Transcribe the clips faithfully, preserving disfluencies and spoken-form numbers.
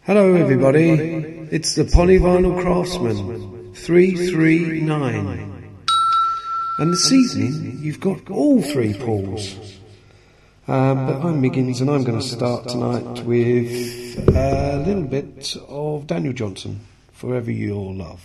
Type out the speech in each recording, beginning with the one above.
Hello everybody, it's the Polyvinyl Craftsman three three nine, and this evening you've got all three Pauls, um, but I'm Miggins and I'm going to start tonight with a little bit of Daniel Johnston, Forever Your Love.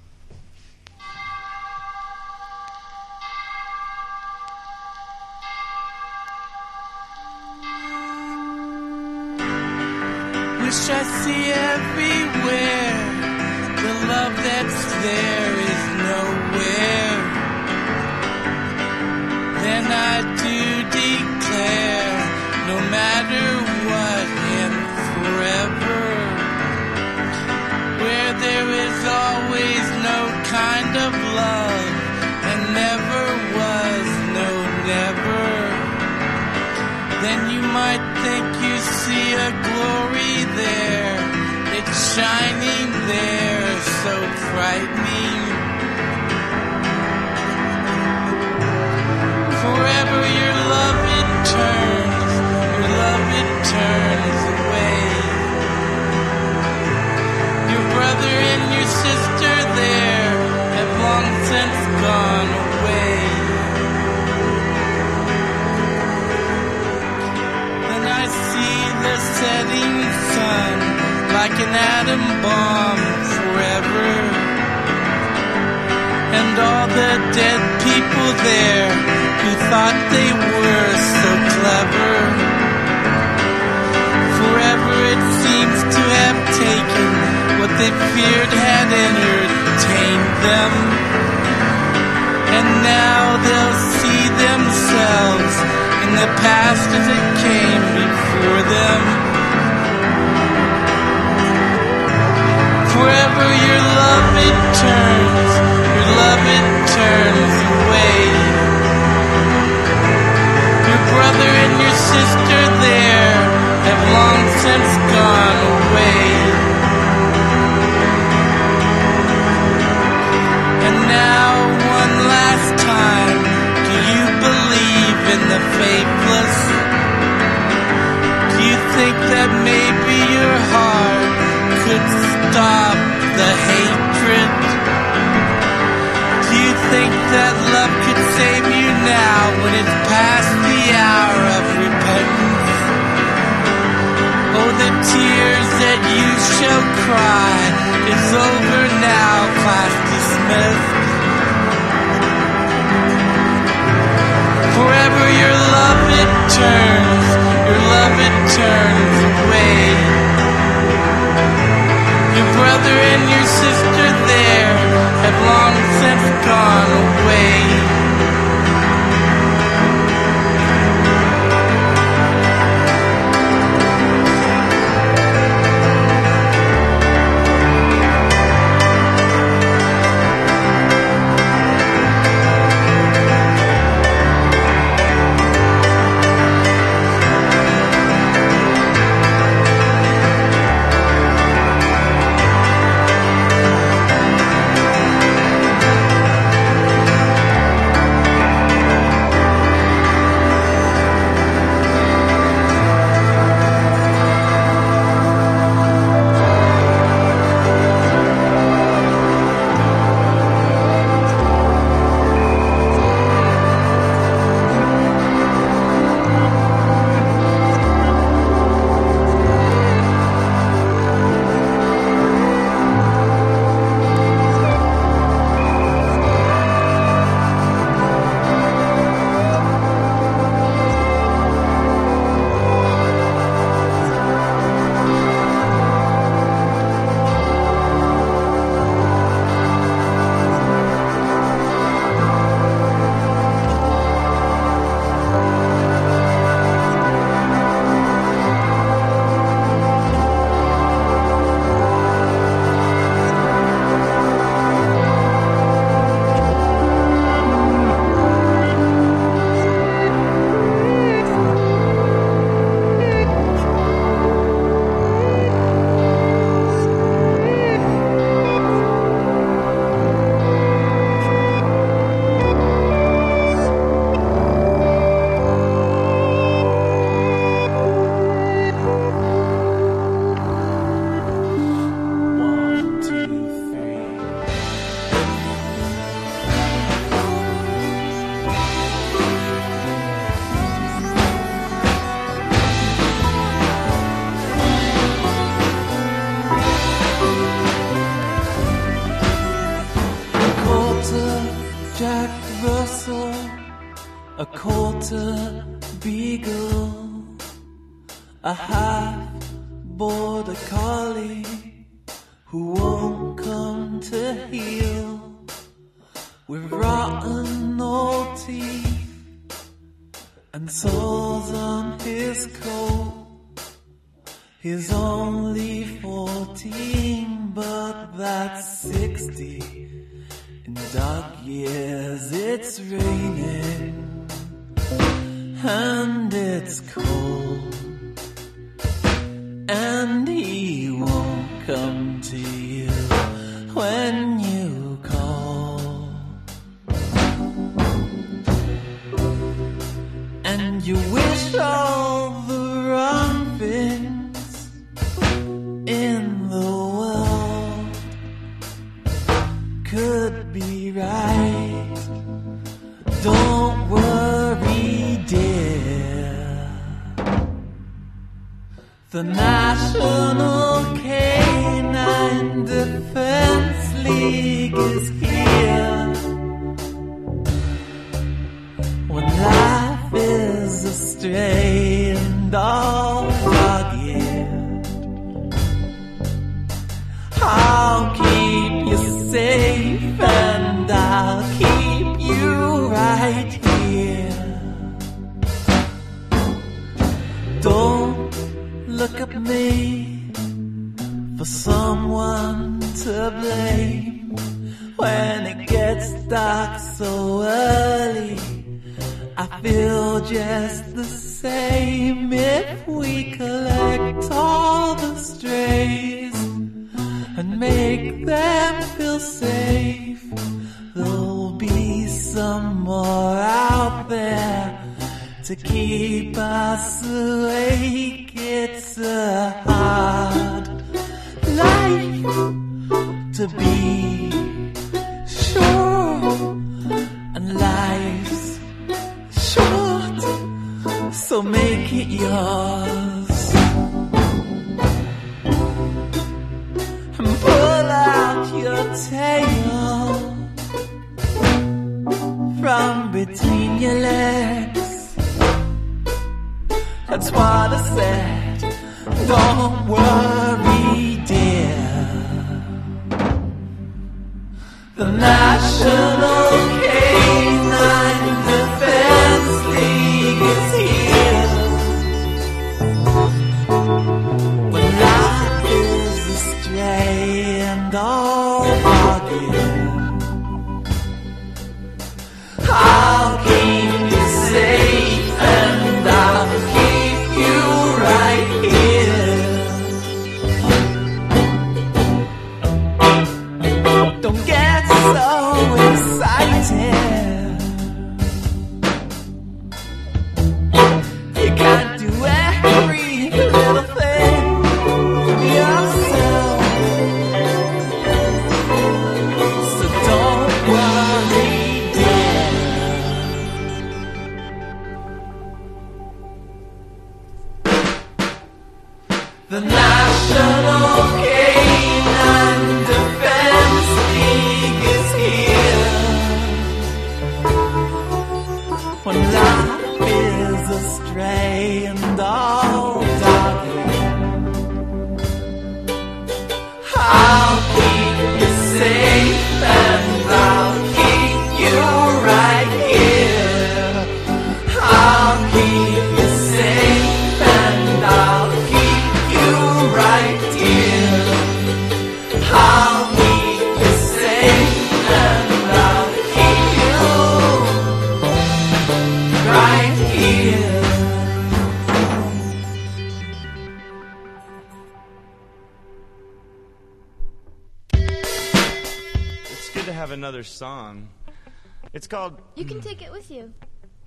Wish I see everywhere the love that's there is nowhere. Then I do declare, no matter what, and forever, where there is always no kind of love, and never was, no never. Then you might think you see a glory there, it's shining there, so frightening. Forever your love it turns, your love it turns away. Your brother and your sister there have long since gone away. The setting sun, like an atom bomb forever, and all the dead people there who thought they were so clever. Forever it seems to have taken what they feared had entertained them, and now they'll see themselves in the past as it came before them. Forever your love it turns, your love it turns away. Your brother and your sister there have long since gone away. And now one last time, do you believe in the faithless? Do you think that maybe your heart could stop the hatred? Do you think that love could save you now when it's past the hour of repentance? Oh, the tears that you shall cry is over now, class dismissed. Forever your love it turns, your love it turns away. Your brother and your sister there have long since gone away. a quarter beagle, a half border collie who won't come to heel, with rotten old teeth and sores on his coat. He's only fourteen, but that's sixty. In dog years it's raining and it's cold, and he won't come to you when you call. And you wish all the wrong things in the world could be right. Don't worry, dear. The National Canine Defense League is here. When life is a stray and all dog-eared, I'll keep you safe and I'll keep you right here. Don't look at me for someone to blame when it gets dark so early. I feel just the same. If we collect all the strays and make them feel safe, there'll be some more out there to keep us awake. It's a hard life to be sure, and life's short, so make it yours. And pull out your tail from between your legs. That's what I said. Don't worry, dear. The National Canine Defense League is here. When life is astray and all foggy, I'll keep you safe and I'll keep you right here. Don't get so excited. You can't do every little thing yourself, so don't worry, dear. The National Canine Defense League is here. When life is astray and all doggy, I'll keep you safe and I'll keep you right here. I'll keep you safe and I'll keep you right here. I'll keep you safe and I'll keep you right here. It's good to have another song. It's called... You can take it with you.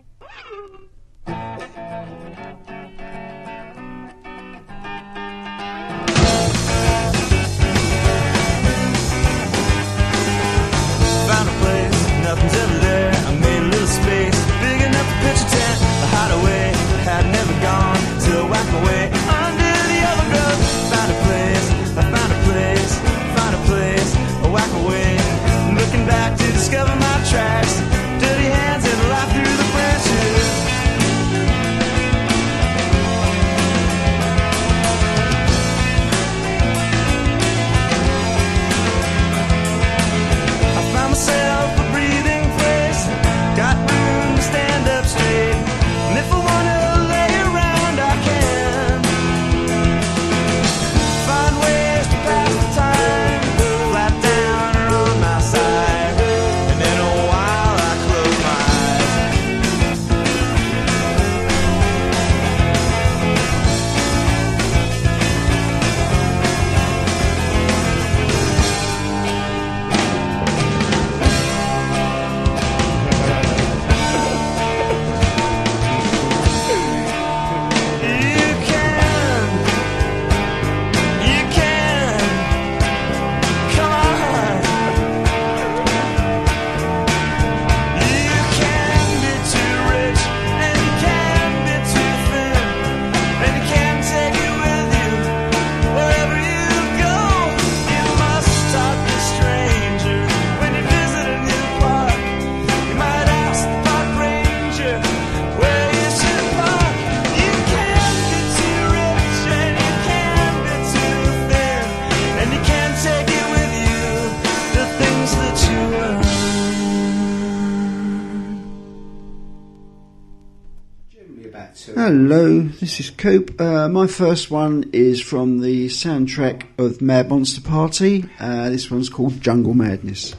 Found a place, nothing's ever there. I made a little space, big enough to pitch a tent. A hideaway, had never gone till I whacked my way under the overgrowth. Found a place, I found a place, found a place, I whack away. Looking back to discover my tracks, dirty hands and life through the branches. Hello, this is Coop. Uh, my first one is from the soundtrack of Mad Monster Party. Uh, this one's called Jungle Madness.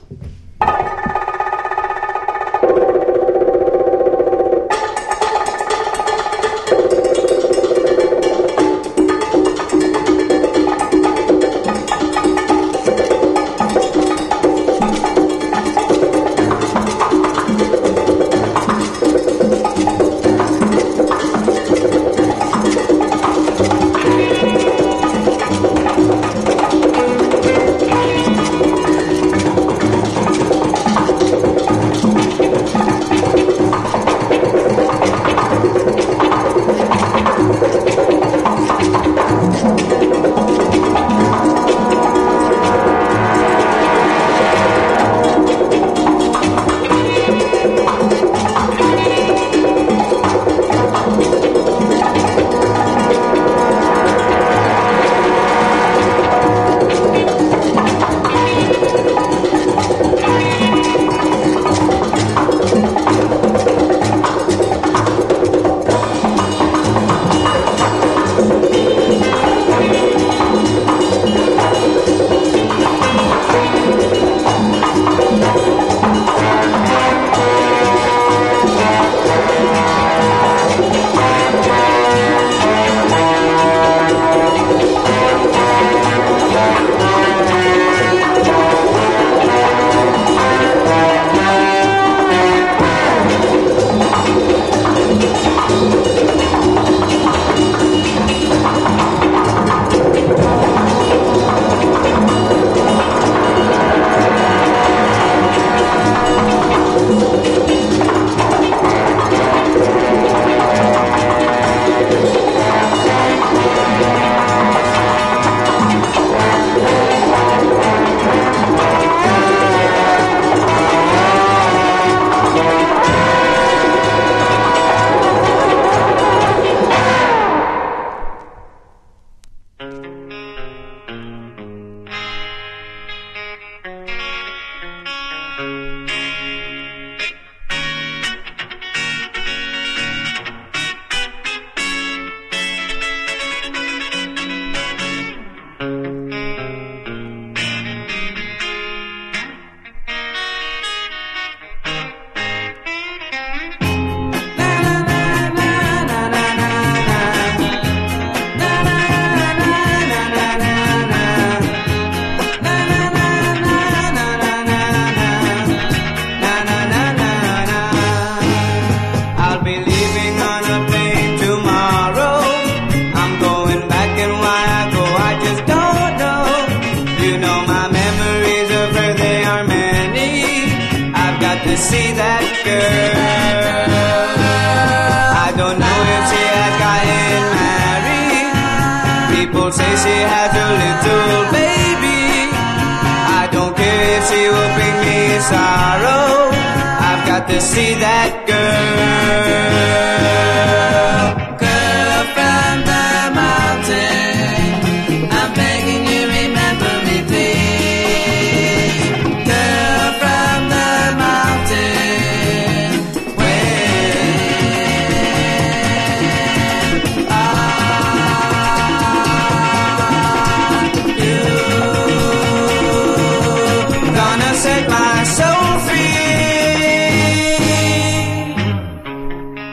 See that girl. I don't know if she has gotten married. People say she has a little baby. I don't care if she will bring me sorrow. I've got to see that girl. Girl from the mountain, I'm begging you, remember me, please. Girl from the mountain, when are you gonna set my soul free?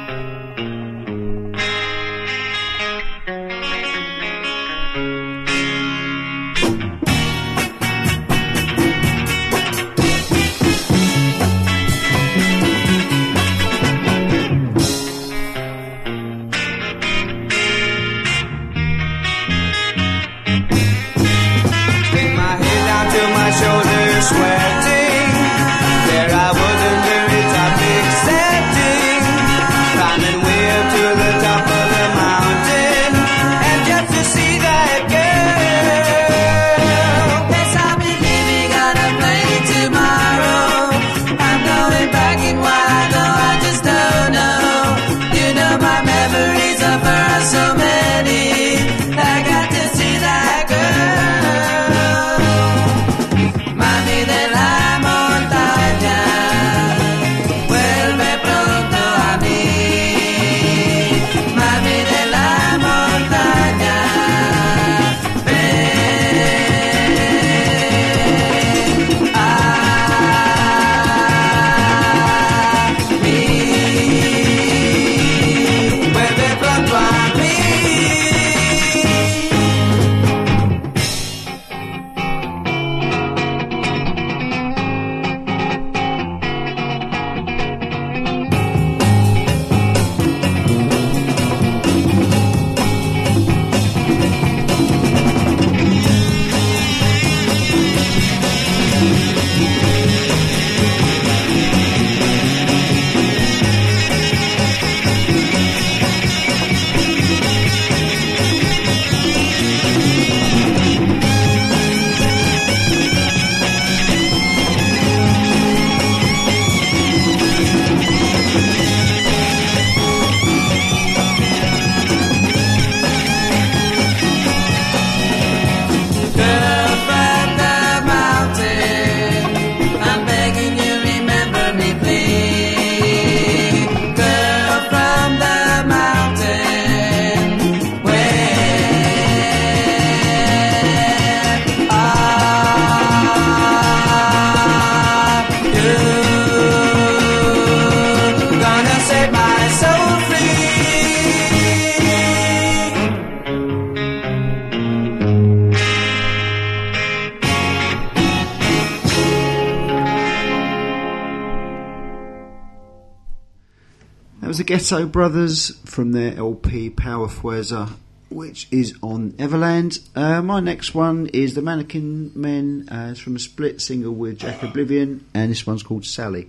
the Ghetto Brothers from their L P Power Fuerza, which is on Everland. Uh, my next one is the Mannequin Men. Uh, it's from a split single with Jack Oblivion, and this one's called Sally.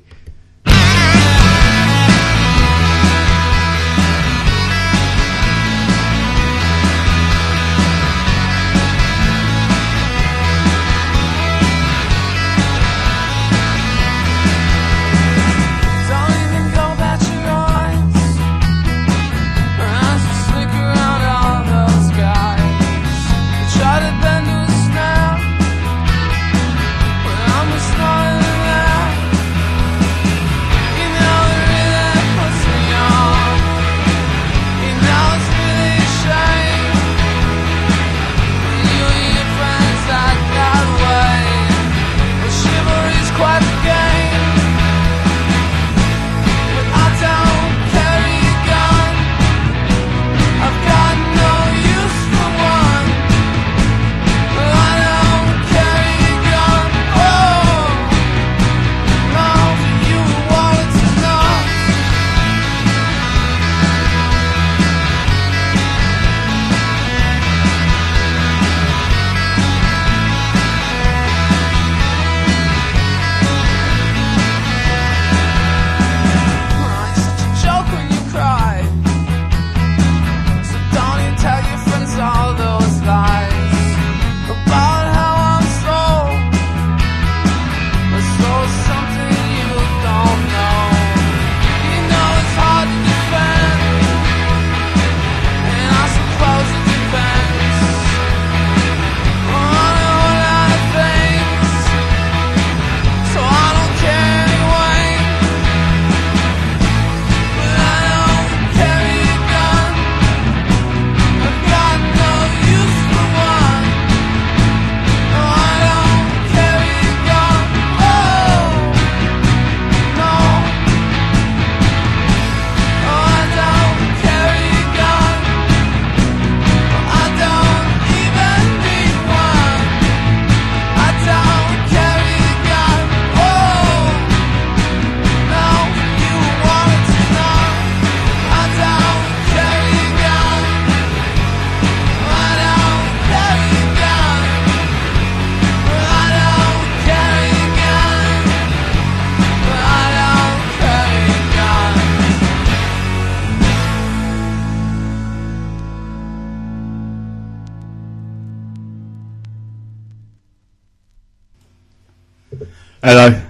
Hello,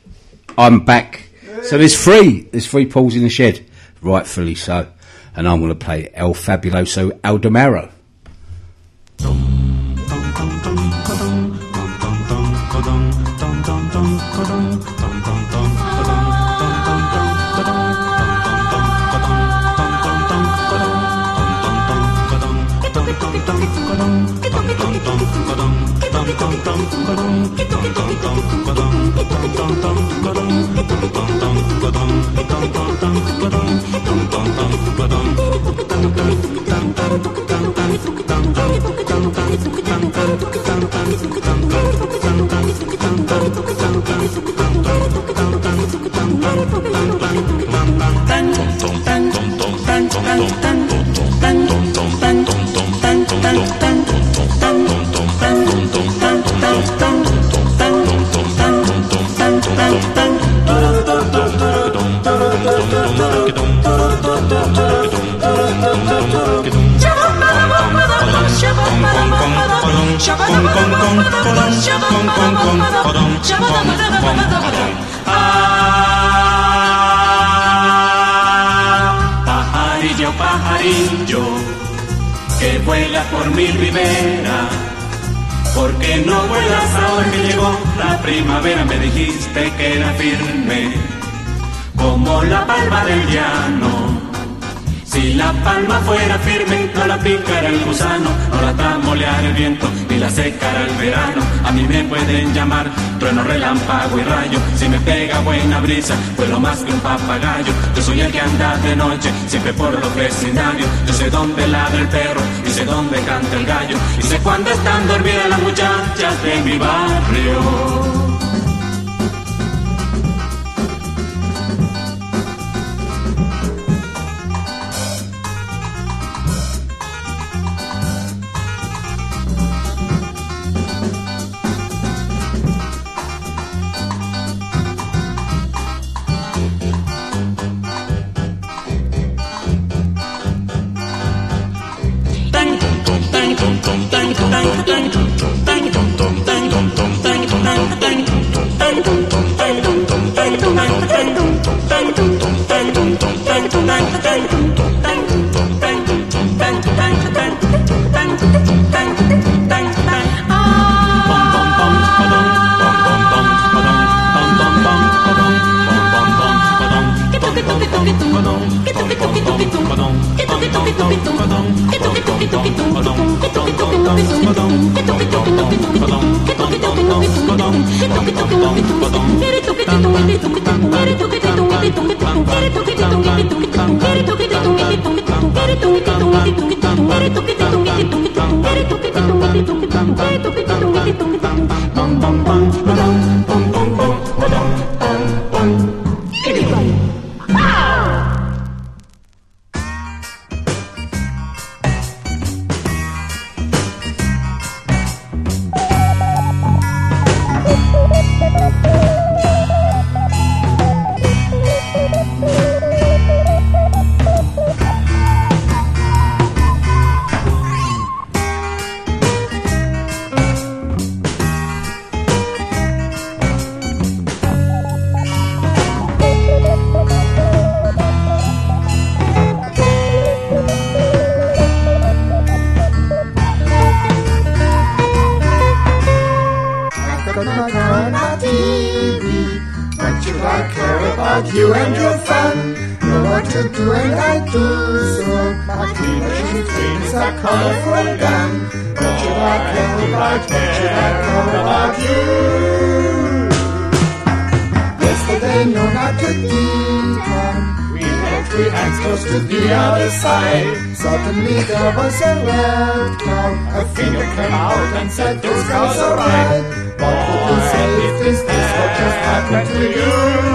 I'm back. So there's three, there's three Pauls in the shed, rightfully so, and I'm going to play El Fabuloso Aldemaro. Pajarillo, pajarillo, que vuela por mi ribera, porque no vuelas ahora que llegó la primavera. Me dijiste que era firme como la palma del llano. Si la palma fuera firme, no la picara el gusano, no la tramoleara el viento, ni la secara el verano. A mí me pueden llamar trueno, relámpago y rayo. Si me pega buena brisa, vuelo más que un papagayo. Yo soy el que anda de noche, siempre por los vecindarios. Yo sé dónde ladra el perro, y sé dónde canta el gallo, y sé cuándo están dormidas las muchachas de mi barrio. You and your fun, know what to do and I do so. My teenage dreams are colorful gun. What should I care about, what should I care about you? Yesterday, no, not to decline. We had three hands close to the other side. Suddenly there was a red cloud. A finger came out and said, those girls are right. What would you say if this is what just happened to you?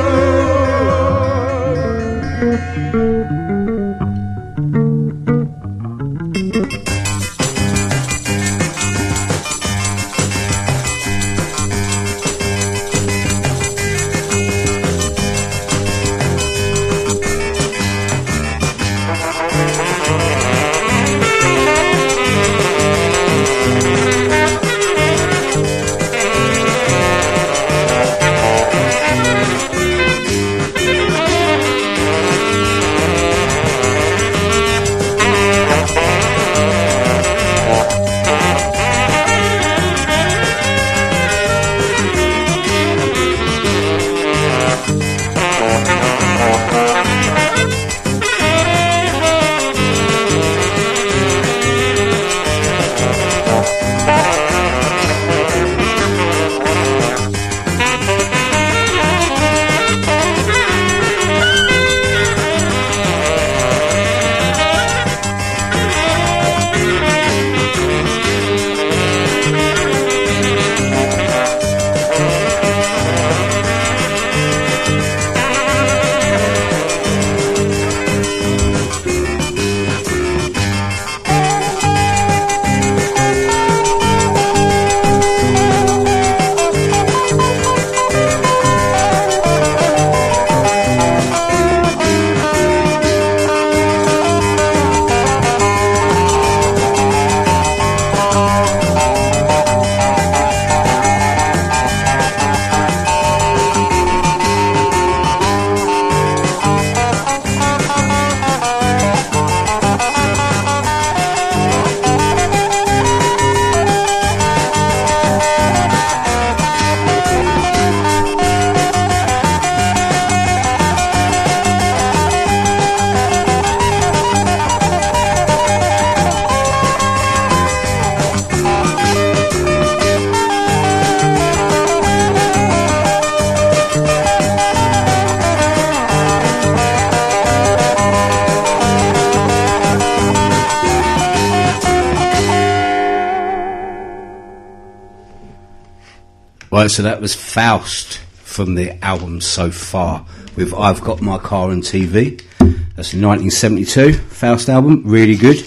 Right, so that was Faust from the album So Far with I've Got My Car and T V. That's a nineteen seventy-two Faust album, really good.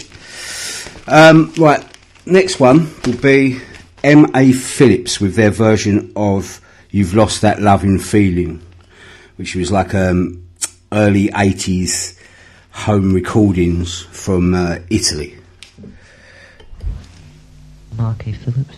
Um, right, next one will be M A Phillips with their version of You've Lost That Loving Feeling, which was like um, early eighties home recordings from uh, Italy. Mark A. Phillips.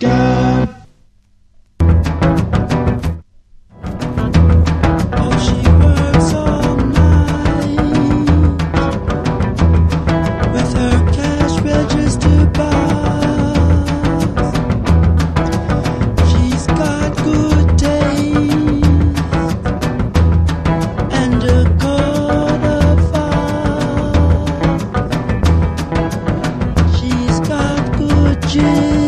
down. Oh, she works all night with her cash register box. She's got good taste and a good affair. She's got good gin.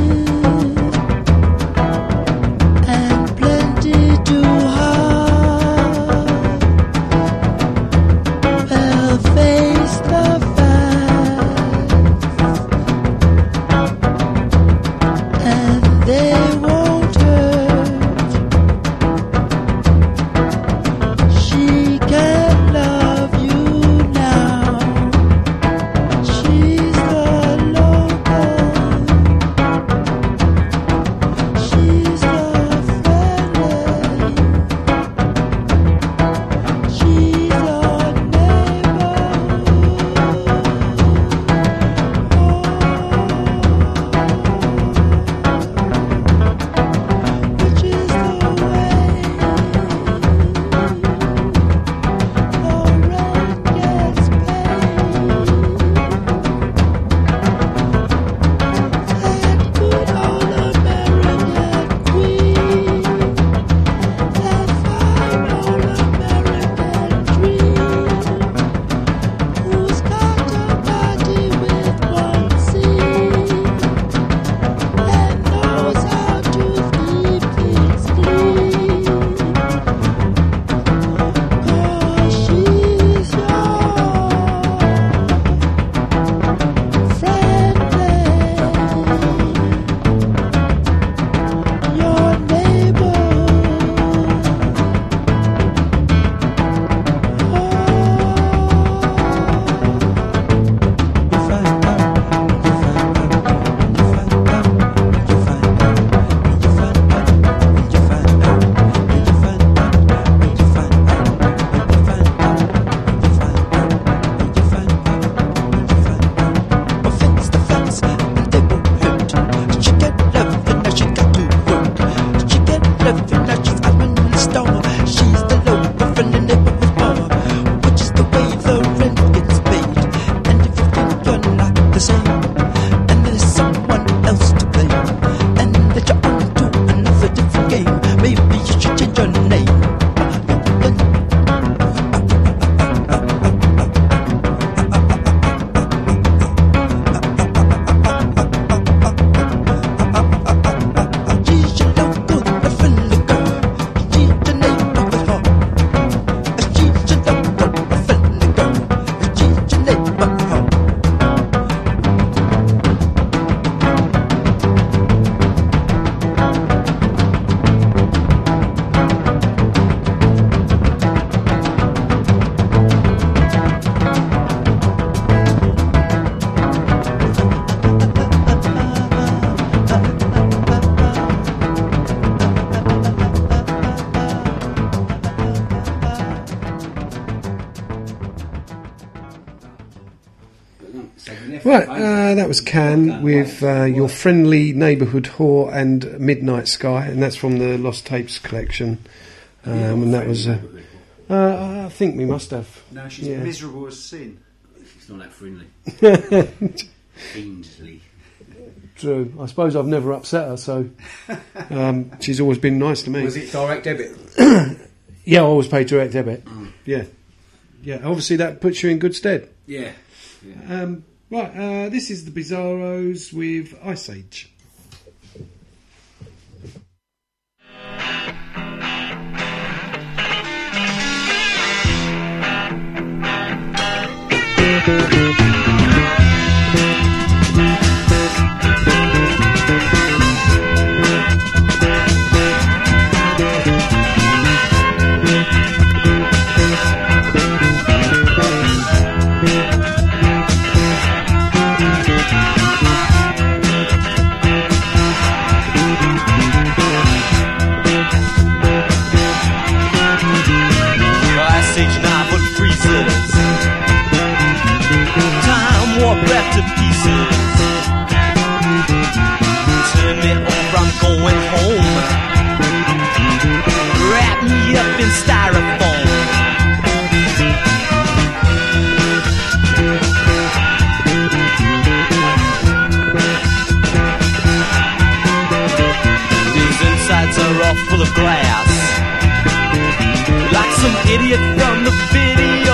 Right, uh, that was Can with uh, Your Friendly Neighbourhood Whore and Midnight Sky, and that's from the Lost Tapes collection. Um, and that was, uh, uh, I think we must have. No, she's Yeah. miserable as sin. It's not that friendly. Fiendly. True. I suppose I've never upset her, so um, she's always been nice to me. Was it direct debit? Yeah, I always pay direct debit. Mm. Yeah. Yeah, obviously that puts you in good stead. Yeah. yeah. Um, right, uh, this is the Bizarros with Ice Age. Time full of glass, like some idiot from the video.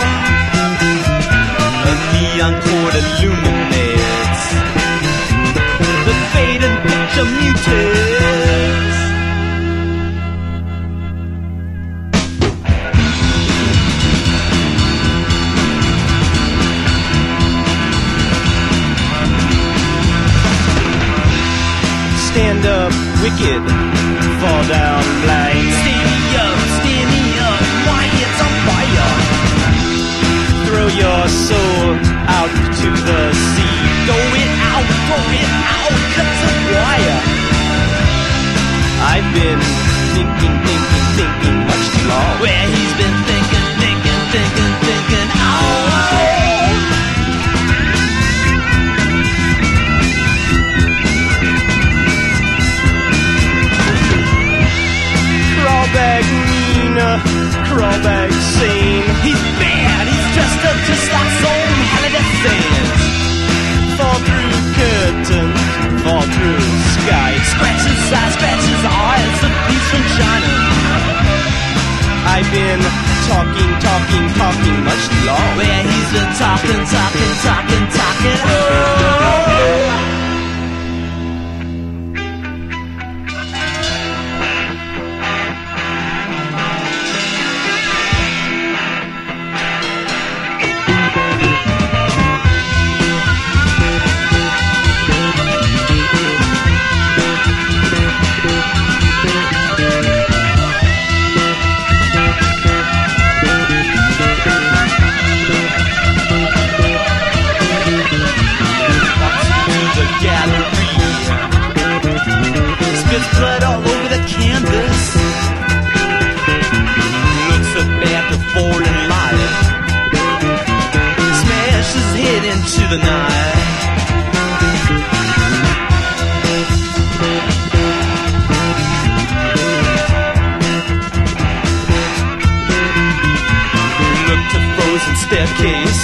A neon cord illuminates the fading picture mutates. Stand up, wicked, fall down blind. Stand me up, stand me up, why it's on fire. Throw your soul out to the sea. Throw it out, throw it out, cut the wire. I've been thinking, thinking, thinking much too long. Where he's been thinking, thinking, thinking, thinking, oh. Crawbag Nina, crawbag scene. He's bad, he's dressed up just like some holiday sands. Fall through curtains, fall through sky. Scratch his eyes, scratch his eyes, a piece from China. I've been talking, talking, talking much too long. Where he's been talking, talking, talking, talking, oh. Blood all over the canvas. Looks up at the falling light. Smash his head into the night. Looked a frozen staircase.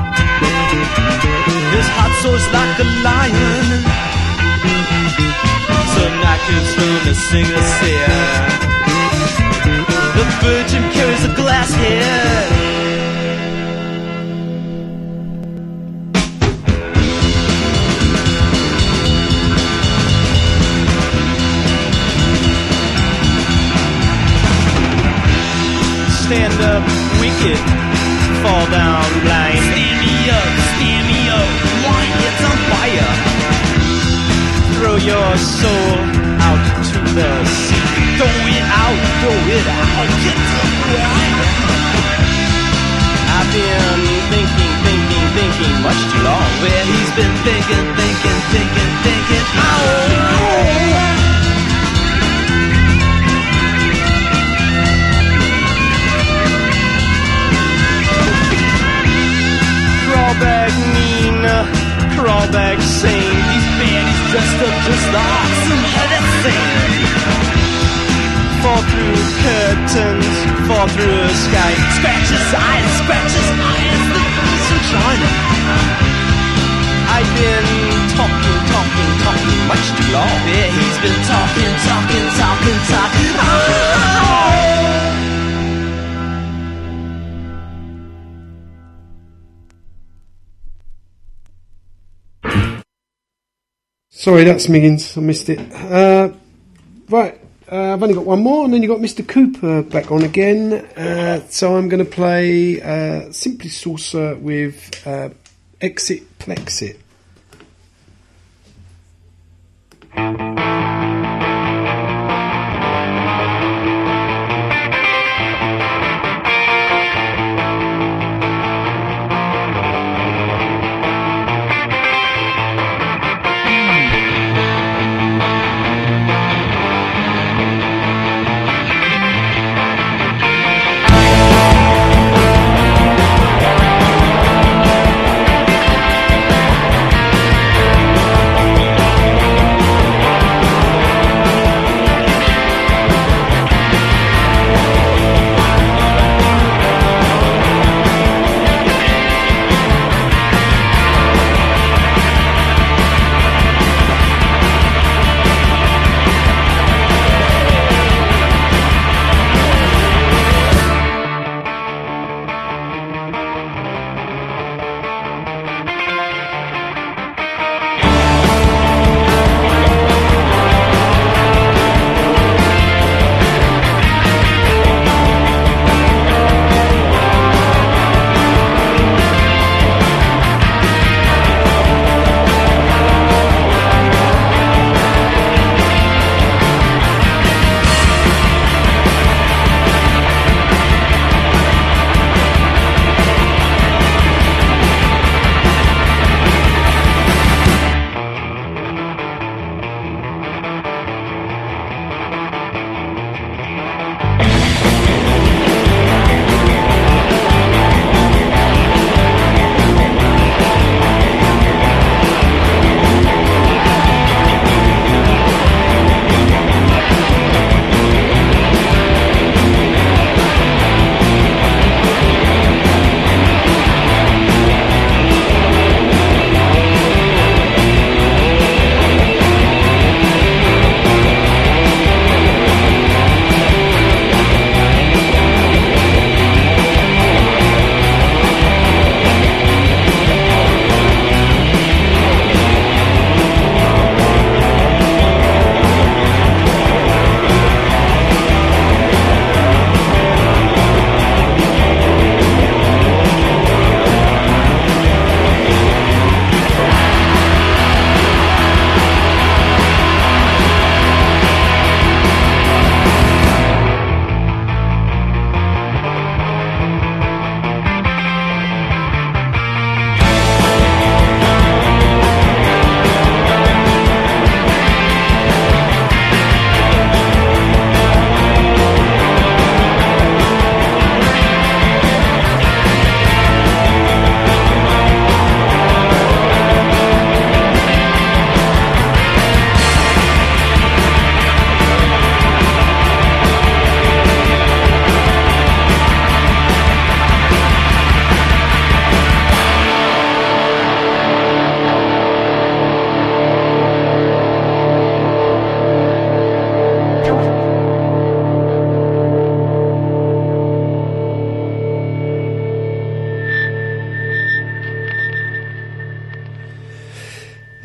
His heart soars like a lion. Knockers from a single seer. The Virgin carries a glass head. Stand up, wicked, fall down blind. Stand me up, stand me up, why it's on fire. Throw your soul out to the sea. Throw it out, throw it out, get the wire. I've been thinking, thinking, thinking much too long. Where he's been thinking, thinking, thinking, thinking, oh. Crawbag Nina, crawbag sing. He's bad, he's dressed up just like some heavy thing. Fall through curtains, fall through a sky. Scratch his eyes, scratch his eyes, the piece from China. I've been talking, talking, talking much too long. Yeah, he's been talking, talking, talking, talking. Oh! Sorry, that's Miggins. I missed it. Uh, right, uh, I've only got one more, and then you've got Mister Cooper back on again. Uh, so I'm going to play uh, Simply Saucer with uh, Exit Plexit. Thank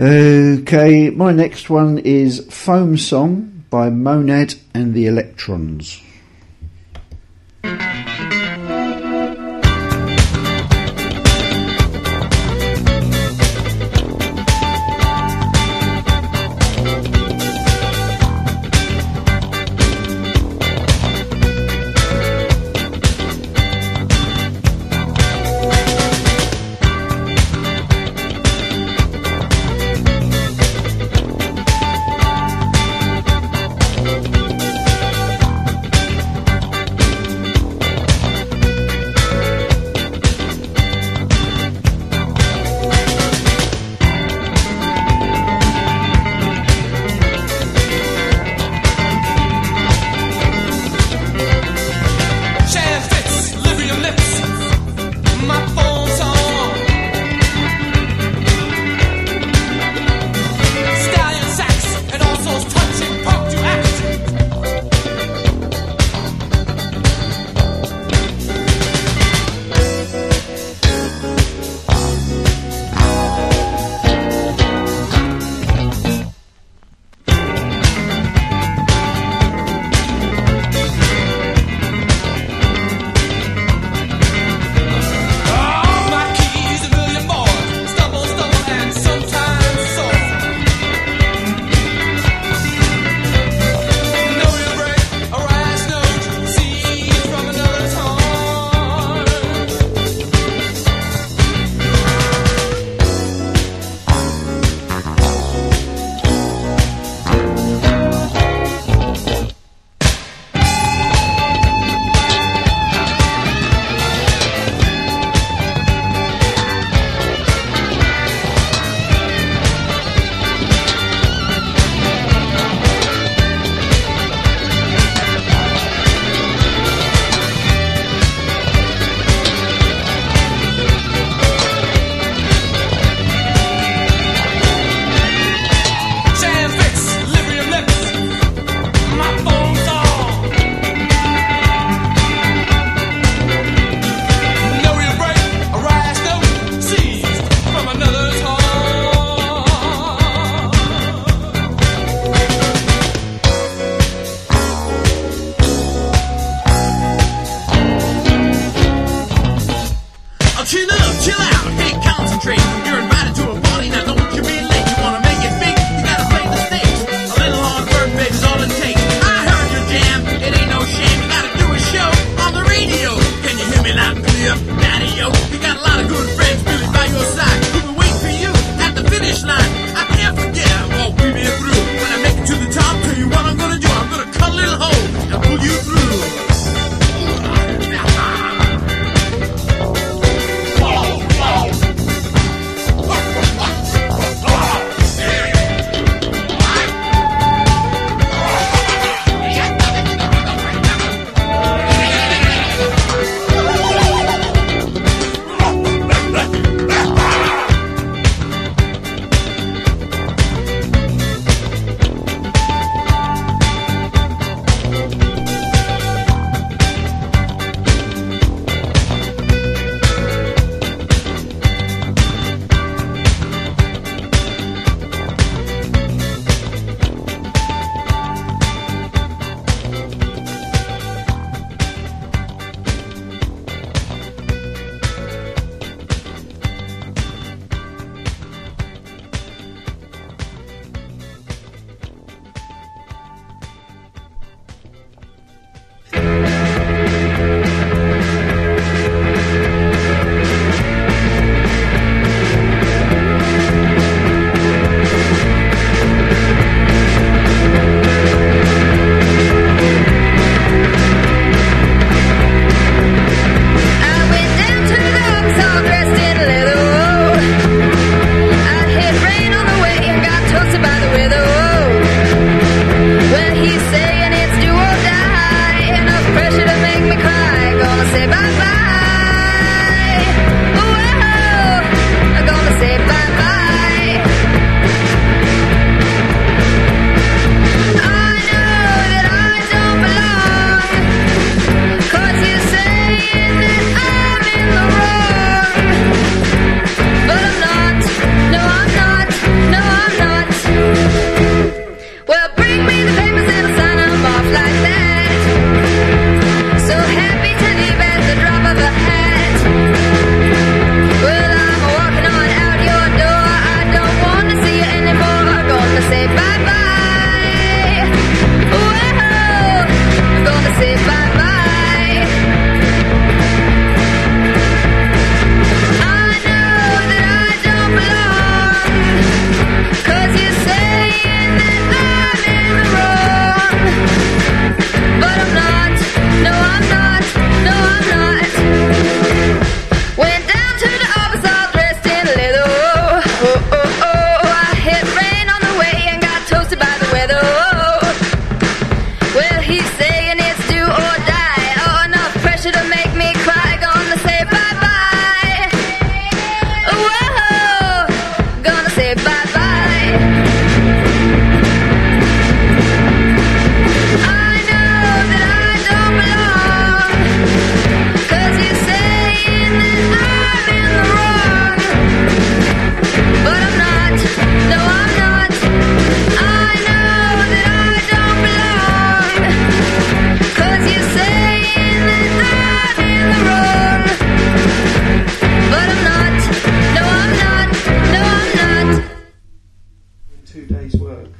Okay, my next one is Foam Song by Monad and the Electrons.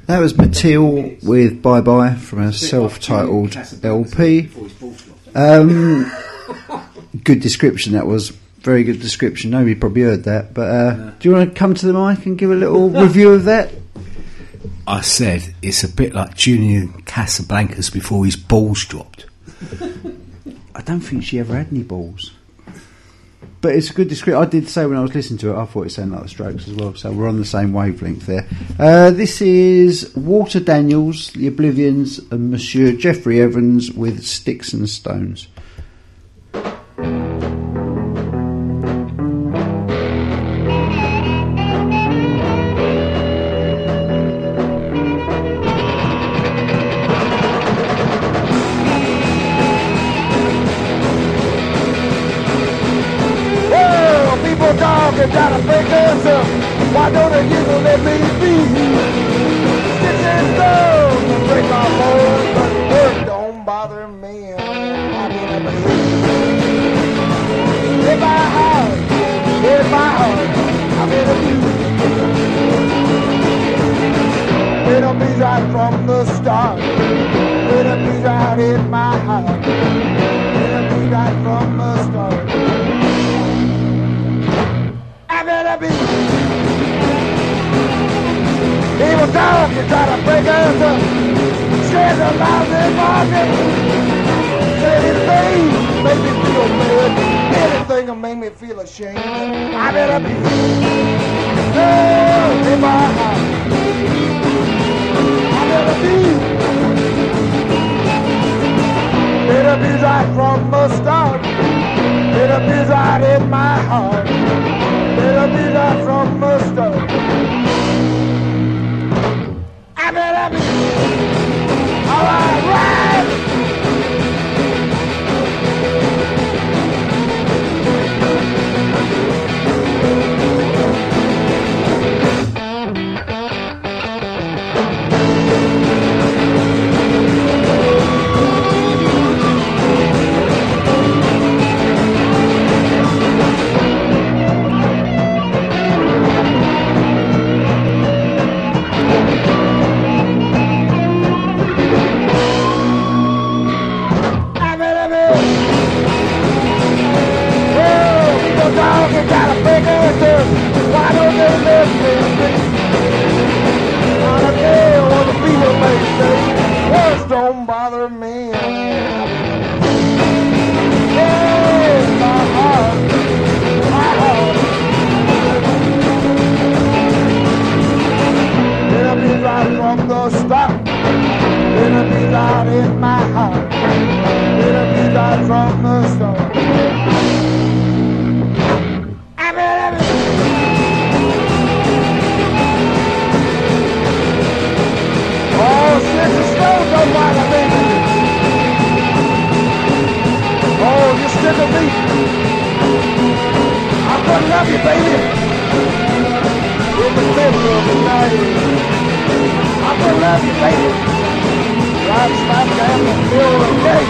That was Matil with Bye Bye from a self-titled L P. Um, good description, that was. Very good description. Nobody probably heard that. But uh, no. Do you want to come to the mic and give a little review of that? I said it's a bit like Julian Casablancas before his balls dropped. I don't think she ever had any balls. But it's a good description. I did say when I was listening to it, I thought it sounded like the Strokes as well. So we're on the same wavelength there. Uh, this is Walter Daniels, The Oblivions, and Monsieur Jeffrey Evans with Sticks and Stones. Gotta break us up. Why don't they just let me be? Sticks and stones will break my bones, but work don't bother me. I mean, I mean, in my heart, in my heart, I'm in a mood. It'll be right from the start. It'll be right in my heart. It'll be right from the start. Evil dog, you try to break us up. Says a lousy market. Said anything make me feel bad. Anything will make me feel ashamed. I better be. Oh, in my heart. I better be. It'll be right from the start. It'll be right in my heart. It'll be right from the start. I better be. All right, right. Why don't they let me be? On a day when the people may say, words don't bother me. Hey, my heart, my heart. It'll be right from the start. It'll be right in my heart. It'll be right from the start. Oh, sticks and stones don't bother me. Oh, you stick with me. I'm gonna love you, baby. In the middle of the night. I'm gonna love you, baby. Right smack down in the middle of the day.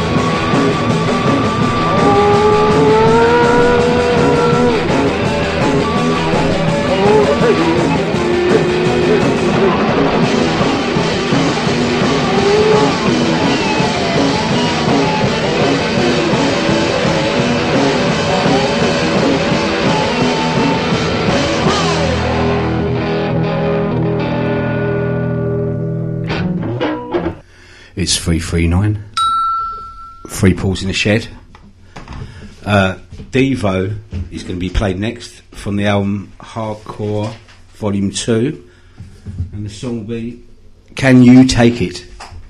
Oh, oh, baby. It's three three nine. Three Paws in the Shed. Uh, Devo is going to be played next from the album Hardcore Volume two. And the song will be Can You Take It?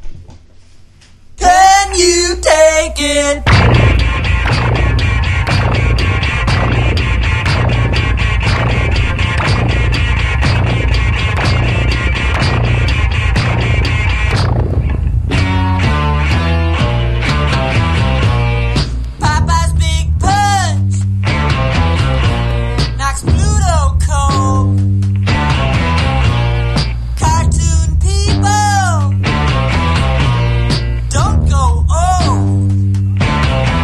Can you take it? Don't go, oh!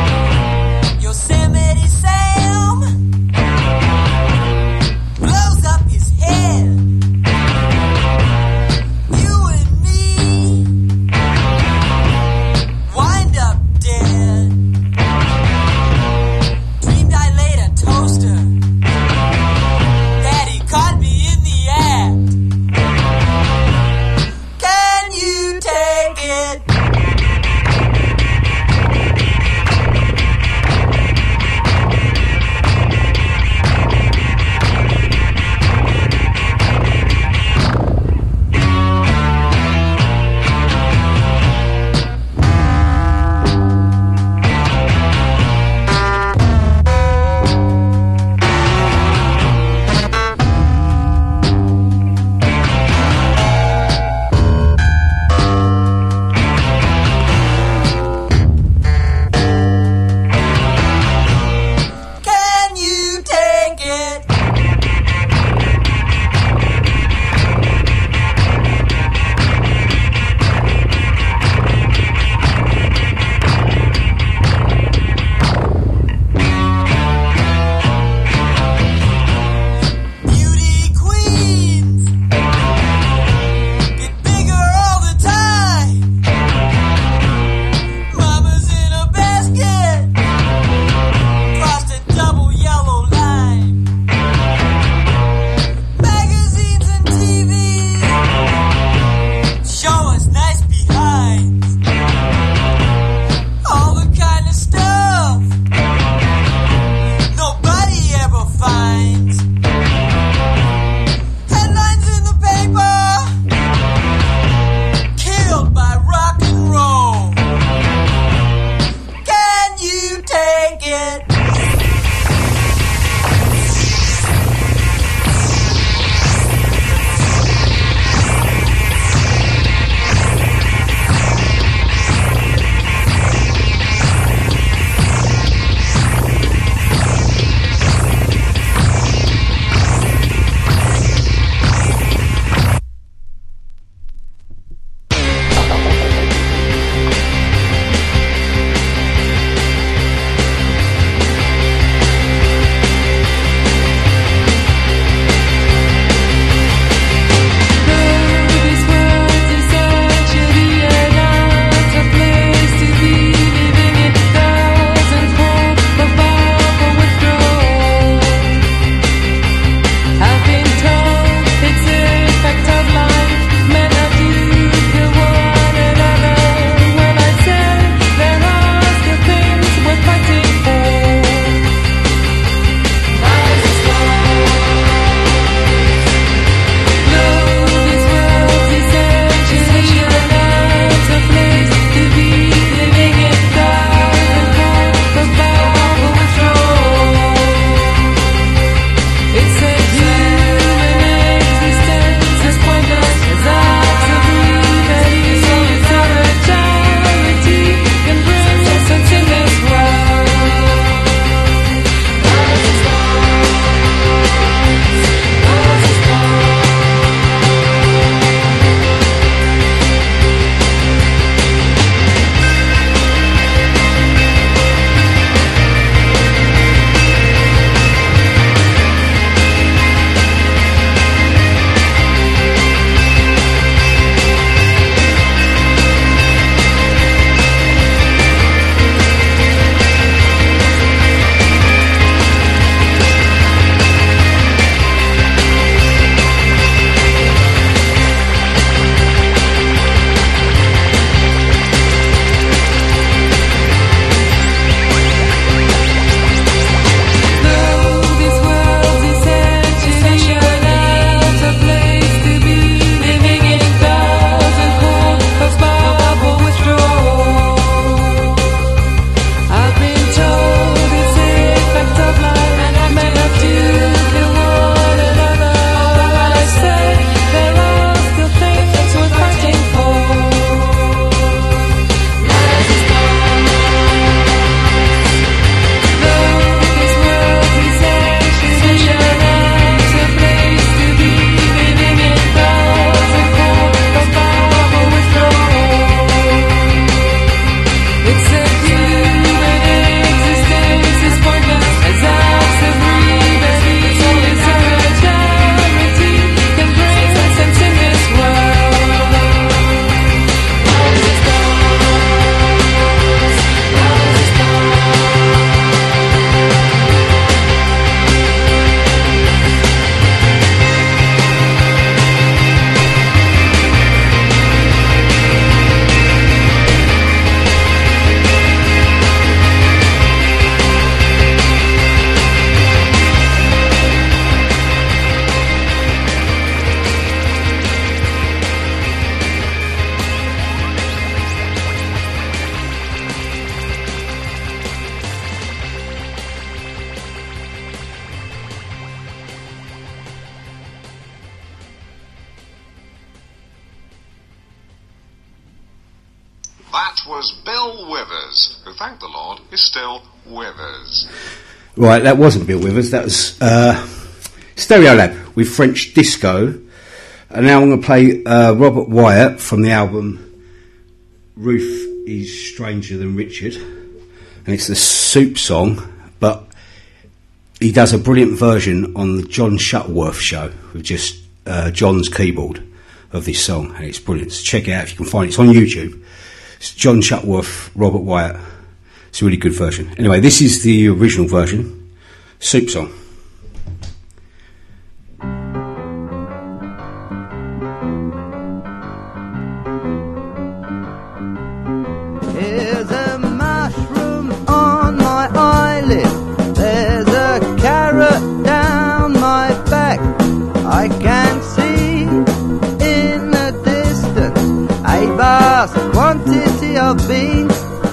That was Bill Withers, who, thank the Lord, is still with us. Right, that wasn't Bill Withers, that was uh, Stereolab with French Disco. And now I'm going to play uh, Robert Wyatt from the album Ruth is Stranger Than Richard. And it's the Soup song, but he does a brilliant version on the John Shuttleworth show with just uh, John's keyboard of this song, and it's brilliant. So check it out if you can find it. It's on YouTube. It's John Shuttleworth, Robert Wyatt. It's a really good version. Anyway, this is the original version, Soup song. Here's a mushroom on my eyelid. There's a carrot down my back. I can see in the distance a vast quantity of beans.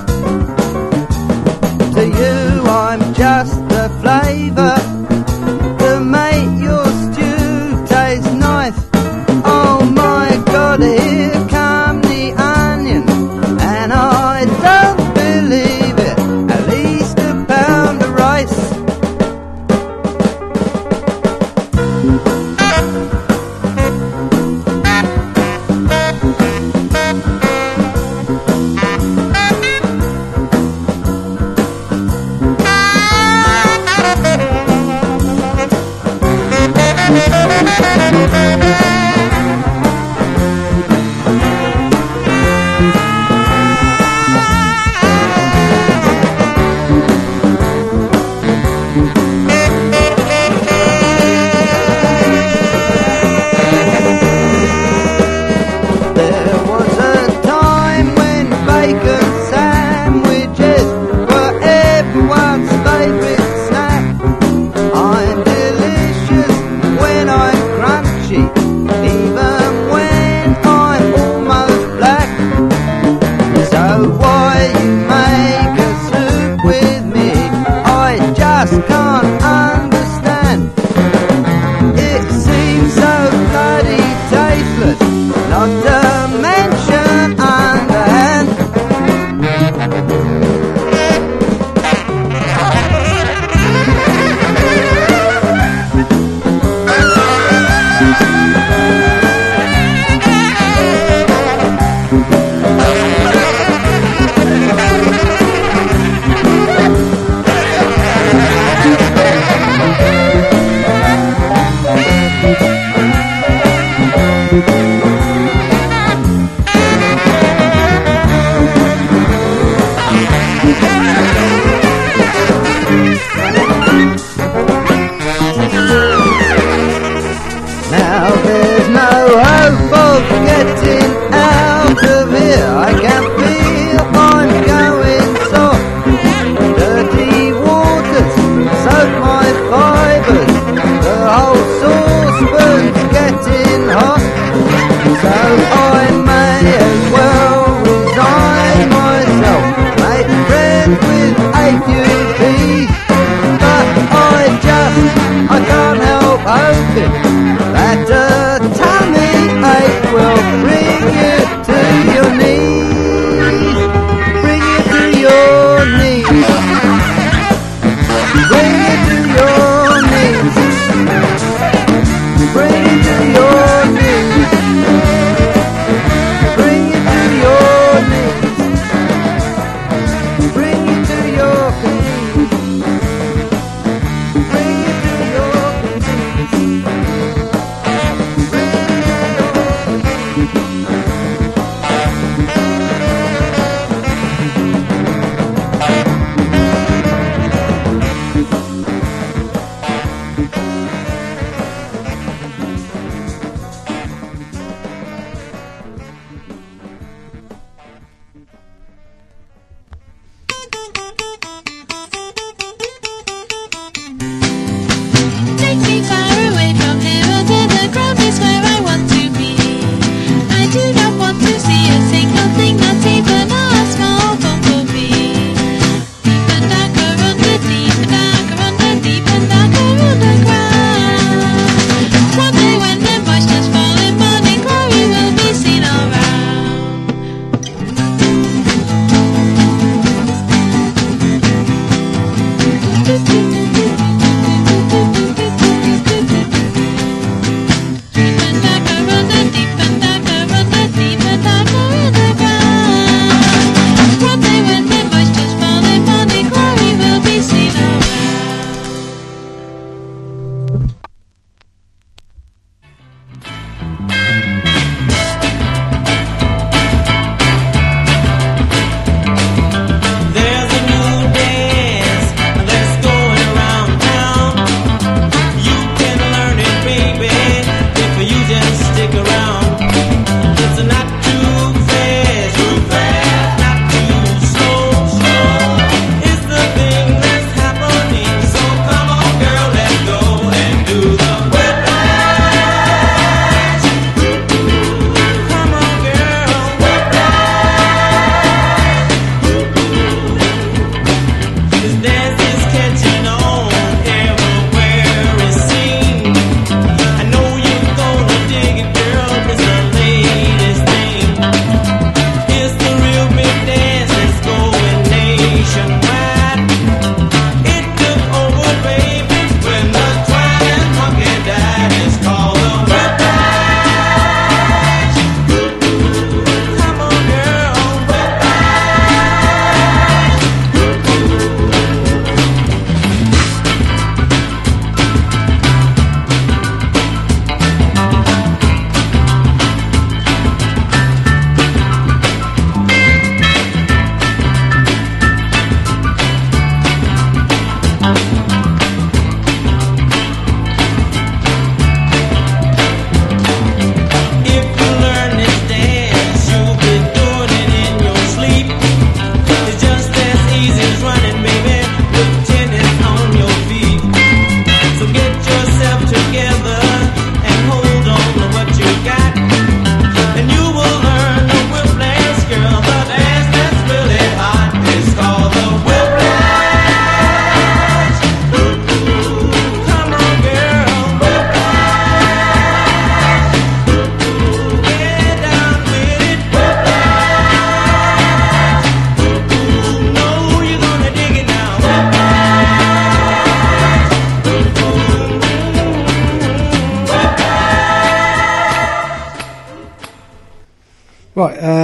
To you I'm just the flavour to make your stew taste nice. Oh my God, here come the onions, and I don't believe it, at least a pound of rice. Ah!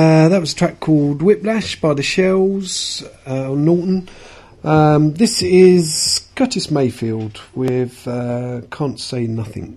Uh, that was a track called Whiplash by the Shells, uh, on Norton. Um, this is Curtis Mayfield with uh, Can't Say Nothing.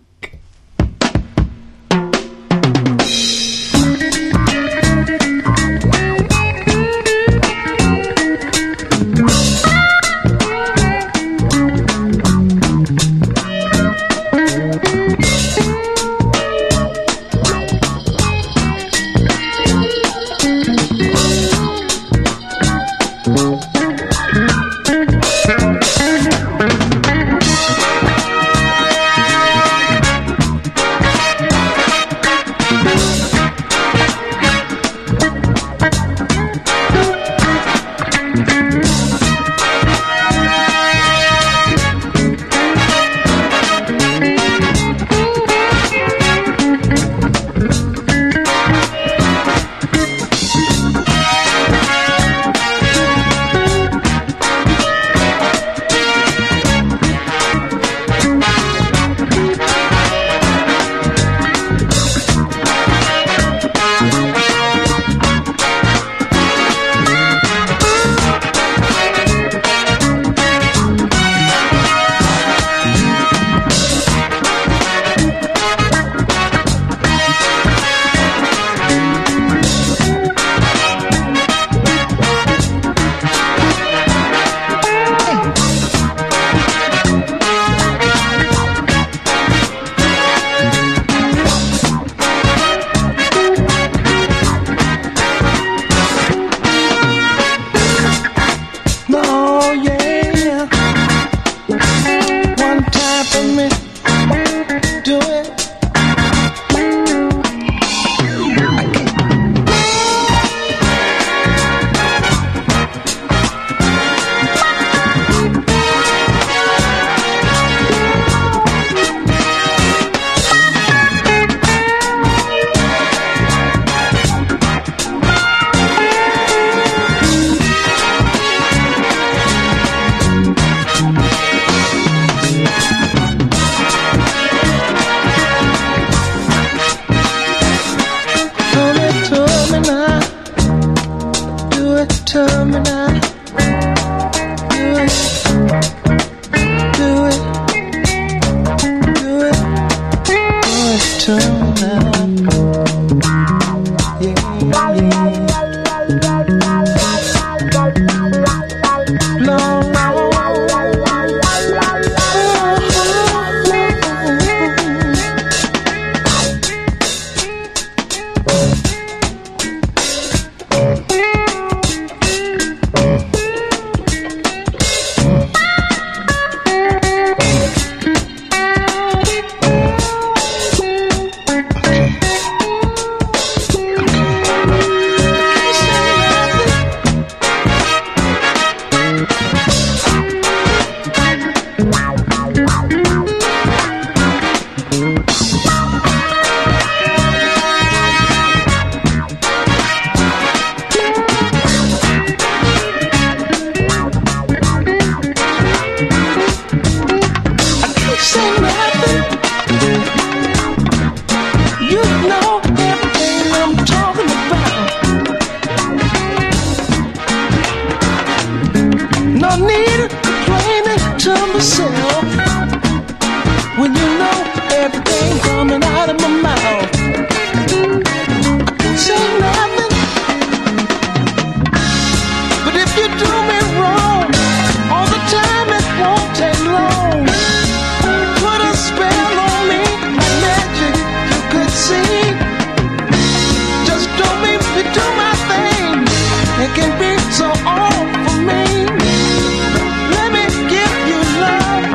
It can be so all for me. Let me give you love.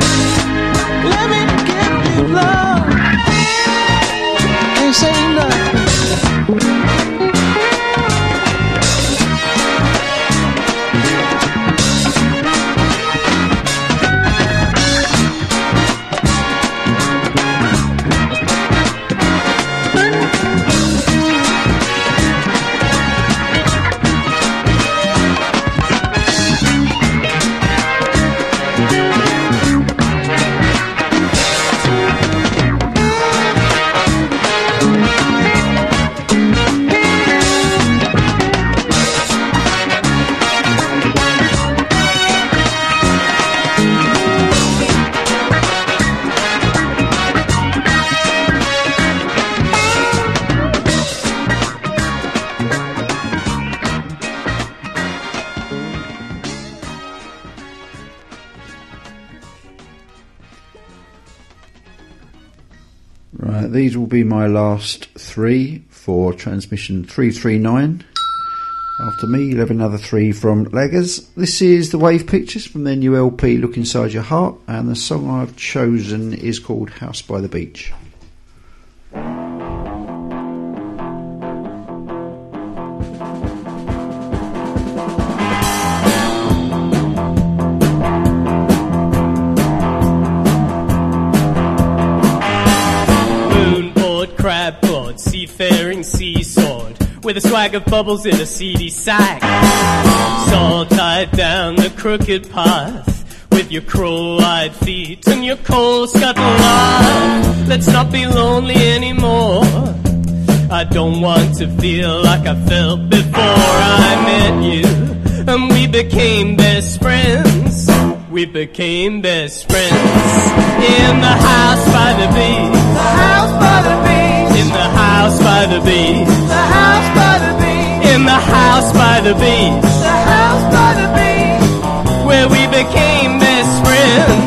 these will be my last three for transmission three three nine. After me, you'll have another three from Laggers. This is the Wave Pictures from their new L P, Look Inside Your Heart, and the song I've chosen is called House by the Beach. Moonboard, crabboard, seafaring seasword, with a swag of bubbles in a seedy sack. Saw tied down the crooked path with your crow-eyed feet and your coal-scuttle laugh. Let's not be lonely anymore. I don't want to feel like I felt before I met you, and we became best friends. We became best friends in the house by the beach. The house by the beach. In the house by the beach. The house by the beach. In the house by the beach. The house by the beach. Where we became best friends.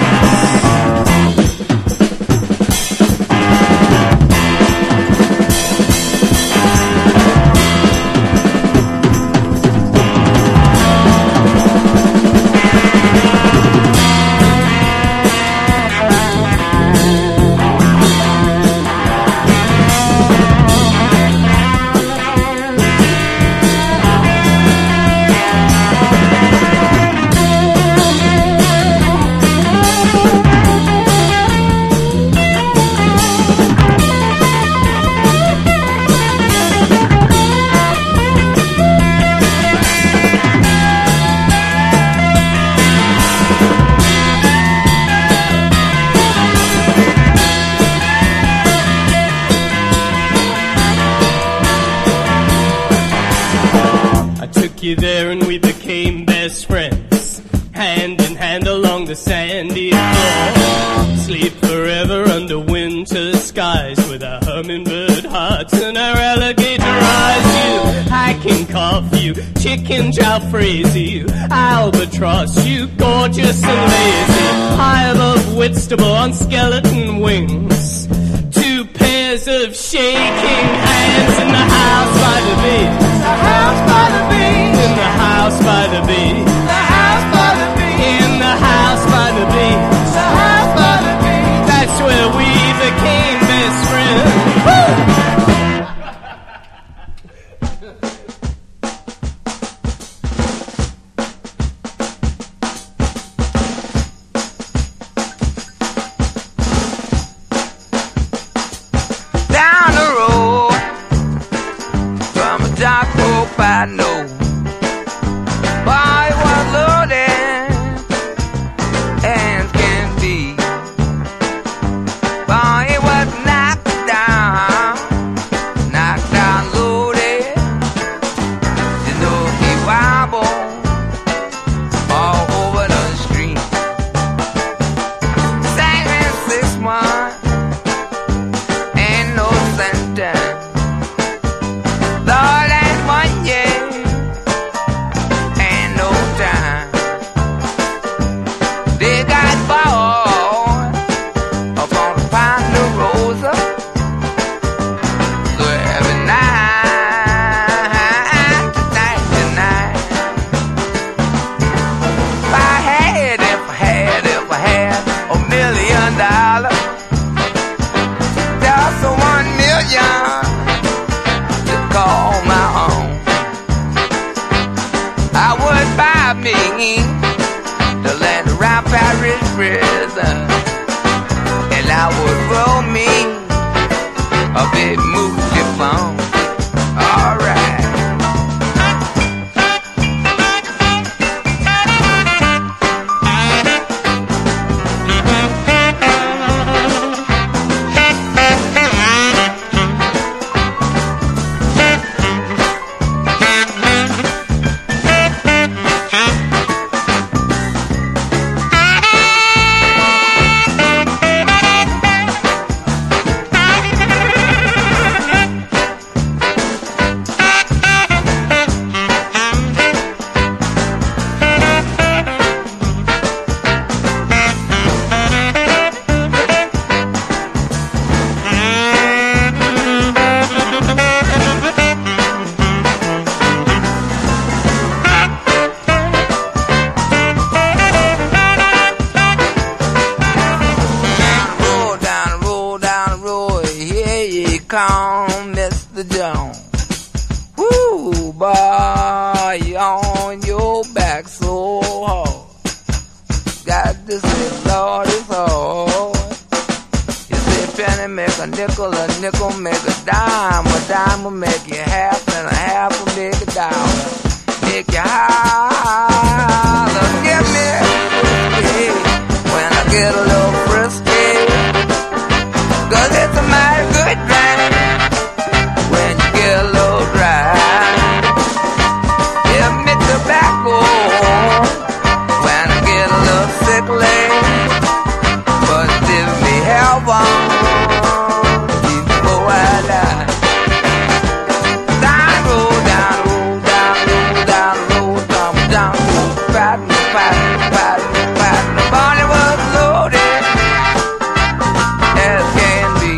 You there and we became best friends, hand in hand along the sandy floor. Sleep forever under winter skies with our hummingbird hearts and our alligator eyes. You hacking cough, you chicken jalfrezi, you albatross, you gorgeous and lazy. High above Whitstable on skeleton wings, two pairs of shaking hands in the house by the beach. The house by the beach. In the house by the beach. The house by the beach. In the house by the beach. The house by the beach. That's where we became best friends. Woo! Down the road from a dark hope I know. Boy, was loaded and can be. Boy, it was knocked down, knocked down, loaded. You know he wobbled all over the street. San Francisco ain't no center. Lord, ain't one year. Ain't no time. They got ball up on the Ponderosa. So every night, tonight, tonight. If I had, if I had, if I had a million dollars, just one million to call my home. I would buy me the land around Paris prison, and I would roll me a big moody phone. All right. make a nickel, a nickel make a dime, a dime will make you half, and a half will make a dollar. Make you holler, give me whiskey when I get a little frisky, 'cause it's a mighty good drink when you get a little dry. Give me tobacco when I get a little sickly, but give me heaven before I die. Down road, down road, down road, down road, down down road, patting, patting, patting, patting. The body was loaded as can be.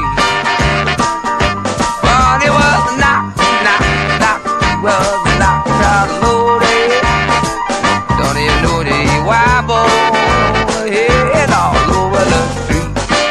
Body was knocked, knocked, knocked. He was knocked out loaded. Don't even know the wobble. Head all over the street.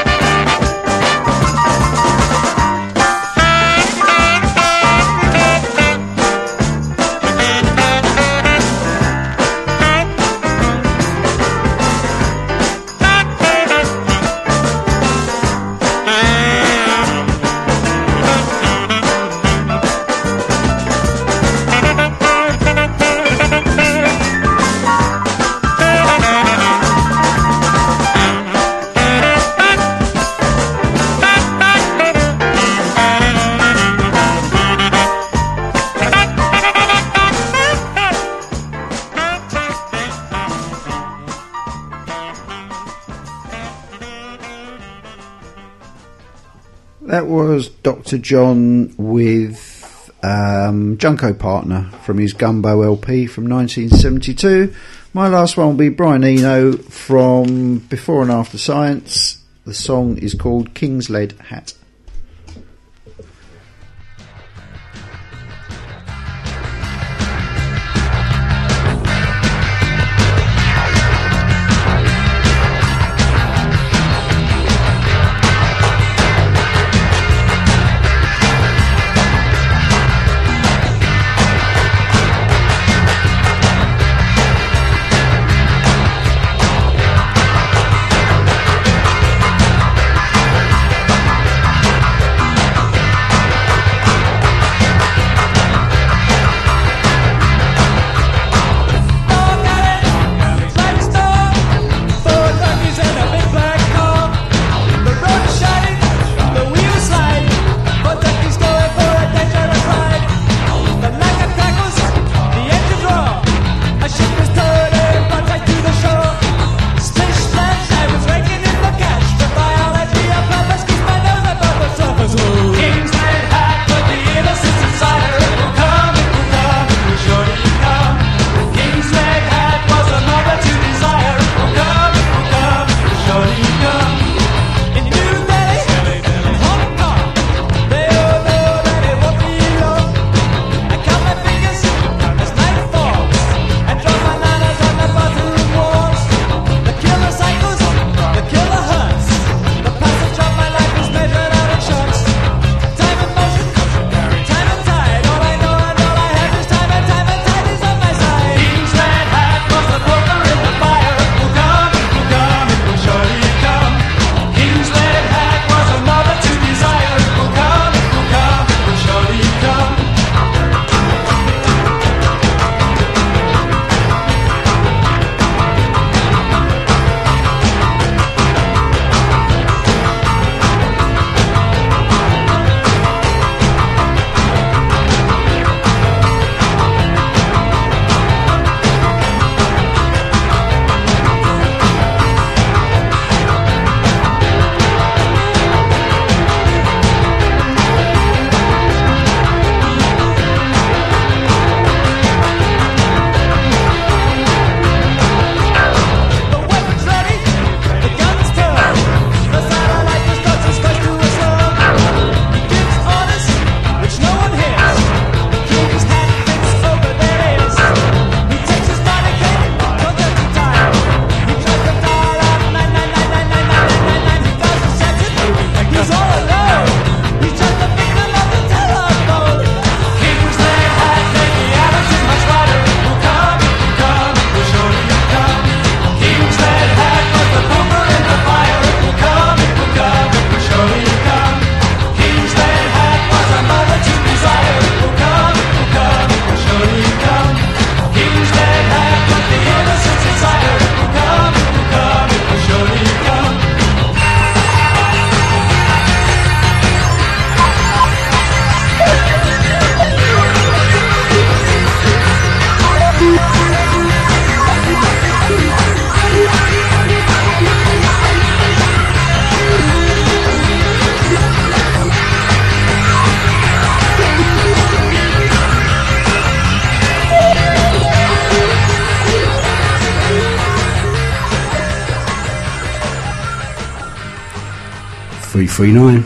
That was Doctor John with um, Junko Partner from his Gumbo L P from nineteen seventy-two. My last one will be Brian Eno from Before and After Science. The song is called King's Lead Hat. Down three three nine.